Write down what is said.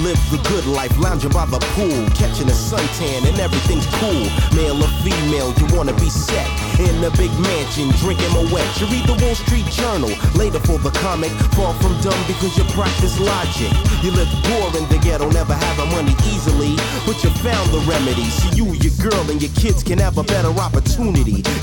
live the good life, lounging by the pool, catching a suntan and everything's cool. Male or female, you wanna be set in a big mansion, drinking Moet. You read the Wall Street Journal, later for the comic. Far from dumb because you practice logic. You live poor in the ghetto, never having money easily, but you found the remedy. So you, your girl, and your kids can have a better opportunity.